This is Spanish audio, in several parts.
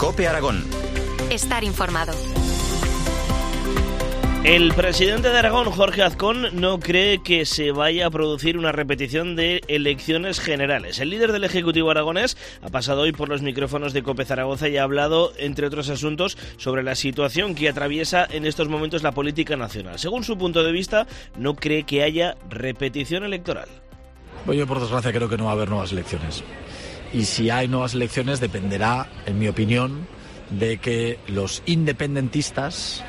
COPE Aragón. Estar informado. El presidente de Aragón, Jorge Azcón, no cree que se vaya a producir una repetición de elecciones generales. El líder del Ejecutivo aragonés ha pasado hoy por los micrófonos de COPE Zaragoza y ha hablado, entre otros asuntos, sobre la situación que atraviesa en estos momentos la política nacional. Según su punto de vista, no cree que haya repetición electoral. Pues yo, por desgracia, creo que no va a haber nuevas elecciones. Y si hay nuevas elecciones, dependerá, en mi opinión, de que los independentistas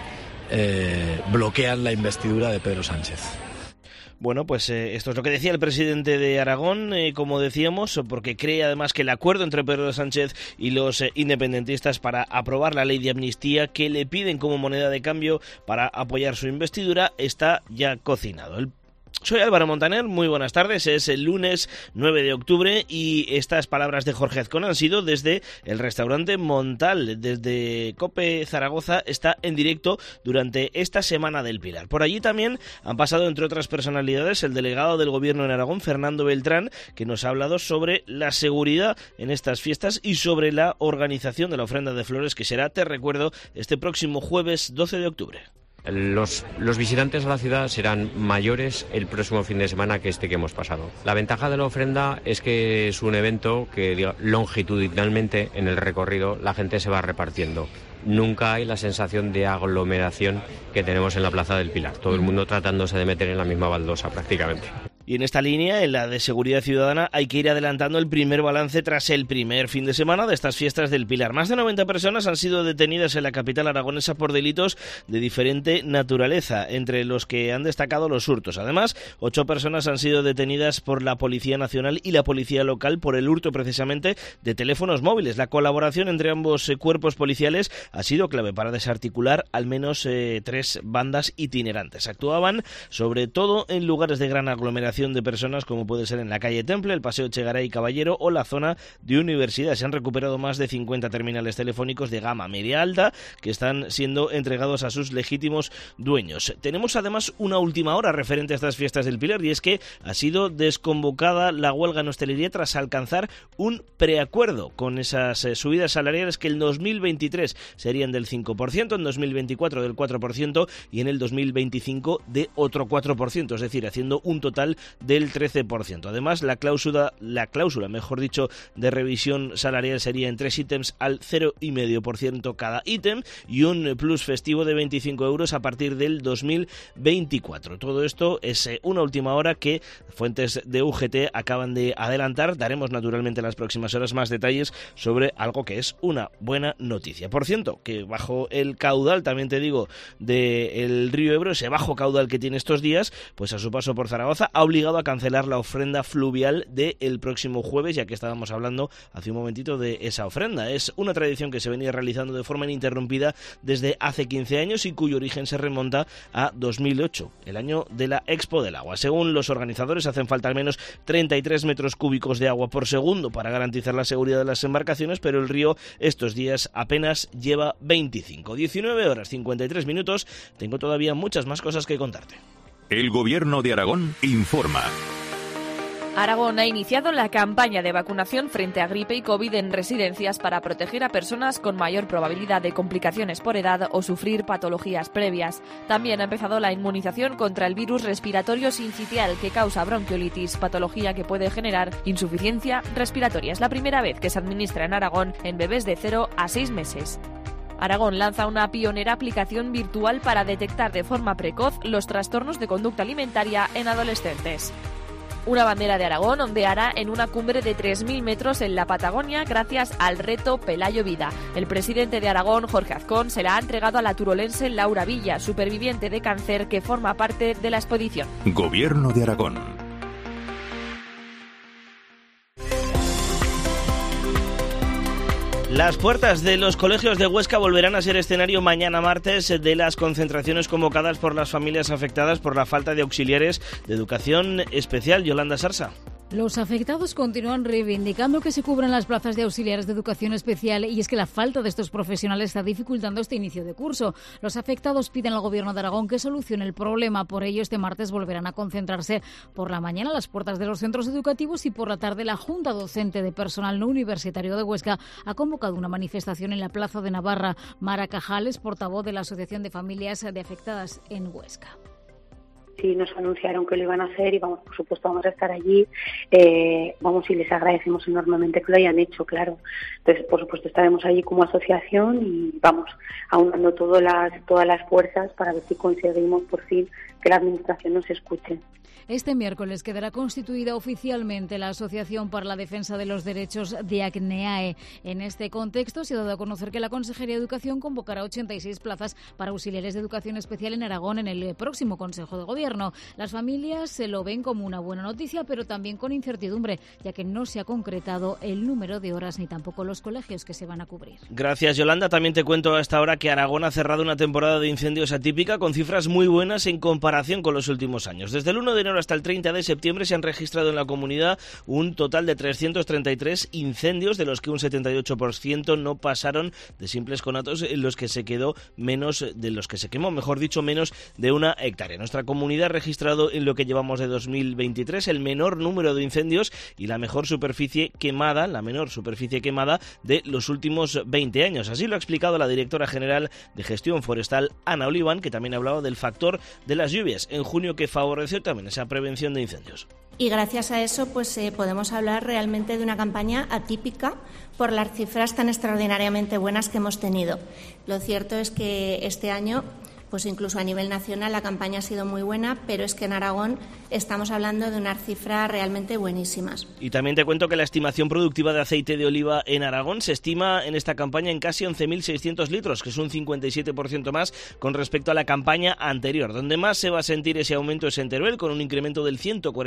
bloquean la investidura de Pedro Sánchez. Bueno, pues esto es lo que decía el presidente de Aragón, como decíamos, porque cree además que el acuerdo entre Pedro Sánchez y los independentistas para aprobar la ley de amnistía que le piden como moneda de cambio para apoyar su investidura está ya cocinado. Soy Álvaro Montaner, muy buenas tardes, es el lunes 9 de octubre y estas palabras de Jorge Azcón han sido desde el restaurante Montal, desde COPE Zaragoza, está en directo durante esta Semana del Pilar. Por allí también han pasado, entre otras personalidades, el delegado del Gobierno en Aragón, Fernando Beltrán, que nos ha hablado sobre la seguridad en estas fiestas y sobre la organización de la ofrenda de flores que será, te recuerdo, este próximo jueves 12 de octubre. Los visitantes a la ciudad serán mayores el próximo fin de semana que este que hemos pasado. La ventaja de la ofrenda es que es un evento que longitudinalmente en el recorrido la gente se va repartiendo. Nunca hay la sensación de aglomeración que tenemos en la Plaza del Pilar. Todo el mundo tratándose de meter en la misma baldosa prácticamente. Y en esta línea, en la de seguridad ciudadana, hay que ir adelantando el primer balance tras el primer fin de semana de estas fiestas del Pilar. Más de 90 personas han sido detenidas en la capital aragonesa por delitos de diferente naturaleza, entre los que han destacado los hurtos. Además, 8 personas han sido detenidas por la Policía Nacional y la Policía Local por el hurto precisamente de teléfonos móviles. La colaboración entre ambos cuerpos policiales ha sido clave para desarticular al menos 3 bandas itinerantes. Actuaban sobre todo en lugares de gran aglomeración de personas, como puede ser en la calle Temple, el Paseo Echegaray Caballero o la zona de Universidad. Se han recuperado más de 50 terminales telefónicos de gama media-alta que están siendo entregados a sus legítimos dueños. Tenemos además una última hora referente a estas fiestas del Pilar y es que ha sido desconvocada la huelga en hostelería tras alcanzar un preacuerdo con esas subidas salariales que en 2023 serían del 5%, en 2024 del 4% y en el 2025 de otro 4%, es decir, haciendo un total del 13%. Además, la cláusula, mejor dicho, de revisión salarial sería en 3 ítems al 0,5% cada ítem y un plus festivo de 25 euros a partir del 2024. Todo esto es una última hora que fuentes de UGT acaban de adelantar. Daremos naturalmente en las próximas horas más detalles sobre algo que es una buena noticia. Por cierto, que bajo el caudal, también te digo, del río Ebro, ese bajo caudal que tiene estos días, pues a su paso por Zaragoza ha obligado a cancelar la ofrenda fluvial del próximo jueves, ya que estábamos hablando hace un momentito de esa ofrenda. Es una tradición que se venía realizando de forma ininterrumpida desde hace 15 años y cuyo origen se remonta a 2008, el año de la Expo del Agua. Según los organizadores, hacen falta al menos 33 metros cúbicos de agua por segundo para garantizar la seguridad de las embarcaciones, pero el río estos días apenas lleva 25. 19 horas 53 minutos. Tengo todavía muchas más cosas que contarte. El Gobierno de Aragón informa. Aragón ha iniciado la campaña de vacunación frente a gripe y COVID en residencias para proteger a personas con mayor probabilidad de complicaciones por edad o sufrir patologías previas. También ha empezado la inmunización contra el virus respiratorio sincitial que causa bronquiolitis, patología que puede generar insuficiencia respiratoria. Es la primera vez que se administra en Aragón en bebés de 0 a 6 meses. Aragón lanza una pionera aplicación virtual para detectar de forma precoz los trastornos de conducta alimentaria en adolescentes. Una bandera de Aragón ondeará en una cumbre de 3.000 metros en la Patagonia gracias al reto Pelayo Vida. El presidente de Aragón, Jorge Azcón, se la ha entregado a la turolense Laura Villa, superviviente de cáncer que forma parte de la exposición. Gobierno de Aragón. Las puertas de los colegios de Huesca volverán a ser escenario mañana martes de las concentraciones convocadas por las familias afectadas por la falta de auxiliares de educación especial. Yolanda Sarsa. Los afectados continúan reivindicando que se cubran las plazas de auxiliares de educación especial, y es que la falta de estos profesionales está dificultando este inicio de curso. Los afectados piden al Gobierno de Aragón que solucione el problema. Por ello, este martes volverán a concentrarse por la mañana a las puertas de los centros educativos y por la tarde la Junta Docente de Personal No Universitario de Huesca ha convocado una manifestación en la Plaza de Navarra. Mara Cajales, portavoz de la Asociación de Familias de Afectadas en Huesca. Sí, nos anunciaron que lo iban a hacer y por supuesto vamos a estar allí, y les agradecemos enormemente que lo hayan hecho, claro. Entonces, por supuesto, estaremos allí como asociación y vamos aunando todas las fuerzas para ver si conseguimos por fin que la administración nos escuche. Este miércoles quedará constituida oficialmente la Asociación para la Defensa de los Derechos de ACNEAE. En este contexto, se ha dado a conocer que la Consejería de Educación convocará 86 plazas para auxiliares de educación especial en Aragón en el próximo Consejo de Gobierno. Las familias se lo ven como una buena noticia, pero también con incertidumbre, ya que no se ha concretado el número de horas ni tampoco los colegios que se van a cubrir. Gracias, Yolanda. También te cuento hasta ahora que Aragón ha cerrado una temporada de incendios atípica con cifras muy buenas en comparación con los últimos años. Desde el 1 de enero hasta el 30 de septiembre se han registrado en la comunidad un total de 333 incendios, de los que un 78% no pasaron de simples conatos, en los que se quedó menos de los que se quemó, mejor dicho, menos de 1 hectárea. Nuestra comunidad ha registrado en lo que llevamos de 2023 el menor número de incendios y la menor superficie quemada de los últimos 20 años. Así lo ha explicado la directora general de Gestión Forestal, Ana Oliván, que también ha hablado del factor de las lluvias en junio, que favoreció también esa prevención de incendios. Y gracias a eso podemos hablar realmente de una campaña atípica por las cifras tan extraordinariamente buenas que hemos tenido. Lo cierto es que este año, incluso a nivel nacional, la campaña ha sido muy buena, pero es que en Aragón estamos hablando de unas cifras realmente buenísimas. Y también te cuento que la estimación productiva de aceite de oliva en Aragón se estima en esta campaña en casi 11.600 litros, que es un 57% más con respecto a la campaña anterior. Donde más se va a sentir ese aumento es en Teruel, con un incremento del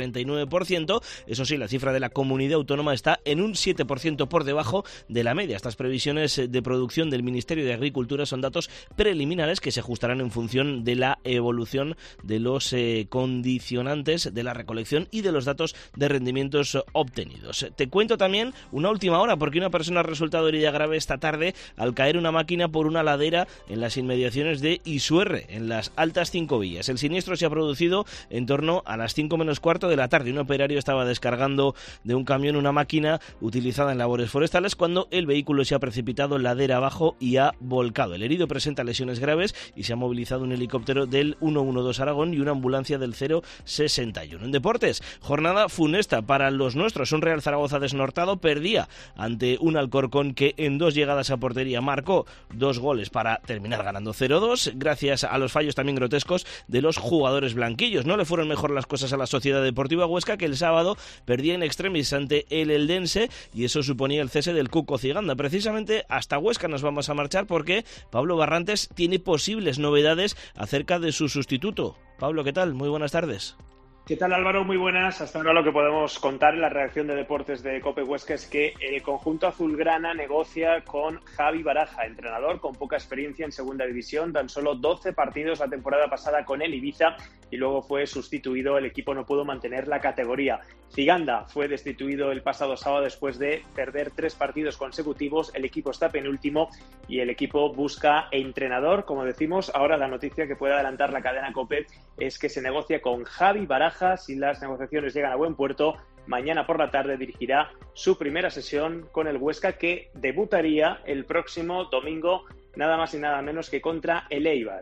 149%. Eso sí, la cifra de la comunidad autónoma está en un 7% por debajo de la media. Estas previsiones de producción del Ministerio de Agricultura son datos preliminares que se ajustarán en función de la evolución de los condicionantes de la recolección y de los datos de rendimientos obtenidos. Te cuento también una última hora, porque una persona ha resultado herida grave esta tarde al caer una máquina por una ladera en las inmediaciones de Isuerre, en las Altas Cinco Villas. El siniestro se ha producido en torno a las 5 menos cuarto de la tarde. Un operario estaba descargando de un camión una máquina utilizada en labores forestales cuando el vehículo se ha precipitado ladera abajo y ha volcado. El herido presenta lesiones graves y se ha movilizado un helicóptero del 112 Aragón y una ambulancia del 061. En deportes, jornada funesta para los nuestros. Un Real Zaragoza desnortado perdía ante un Alcorcón que en 2 llegadas a portería marcó 2 goles para terminar ganando 0-2, gracias a los fallos también grotescos de los jugadores blanquillos. No le fueron mejor las cosas a la Sociedad Deportiva Huesca, que el sábado perdía en extremis ante el Eldense, y eso suponía el cese del Cuco Ciganda. Precisamente hasta Huesca nos vamos a marchar, porque Pablo Barrantes tiene posibles novedades acerca de su sustituto. Pablo, ¿qué tal? Muy buenas tardes. ¿Qué tal, Álvaro? Muy buenas. Hasta ahora lo que podemos contar en la redacción de deportes de COPE Huesca es que el conjunto azulgrana negocia con Javi Baraja, entrenador con poca experiencia en segunda división, tan solo 12 partidos la temporada pasada con el Ibiza y luego fue sustituido. El equipo no pudo mantener la categoría. Ciganda fue destituido el pasado sábado después de perder 3 partidos consecutivos. El equipo está penúltimo y el equipo busca entrenador, como decimos. Ahora la noticia que puede adelantar la cadena COPE es que se negocia con Javi Baraja. Si las negociaciones llegan a buen puerto, mañana por la tarde dirigirá su primera sesión con el Huesca, que debutaría el próximo domingo, nada más y nada menos que contra el Eibar.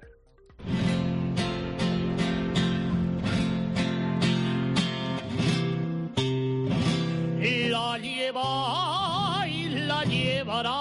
La lleva y la llevará.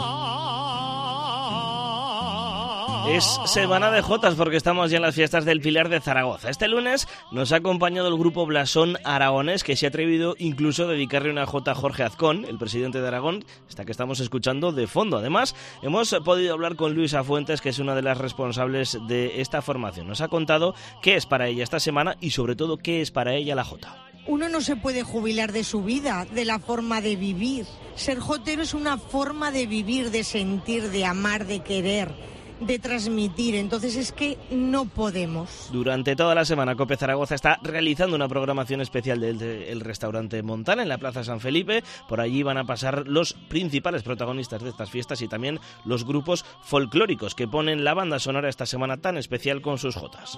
Es semana de jotas porque estamos ya en las fiestas del Pilar de Zaragoza. Este lunes nos ha acompañado el grupo Blasón Aragonés, que se ha atrevido incluso a dedicarle una jota a Jorge Azcón, el presidente de Aragón, esta que estamos escuchando de fondo. Además, hemos podido hablar con Luisa Fuentes, que es una de las responsables de esta formación. Nos ha contado qué es para ella esta semana y sobre todo qué es para ella la jota. Uno no se puede jubilar de su vida, de la forma de vivir. Ser jotero es una forma de vivir, de sentir, de amar, de querer. de transmitir. Entonces es que no podemos. Durante toda la semana COPE Zaragoza está realizando una programación especial del restaurante Montana en la Plaza San Felipe. Por allí van a pasar los principales protagonistas de estas fiestas y también los grupos folclóricos que ponen la banda sonora esta semana tan especial con sus jotas.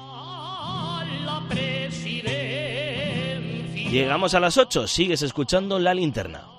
Llegamos a las 8, sigues escuchando La Linterna.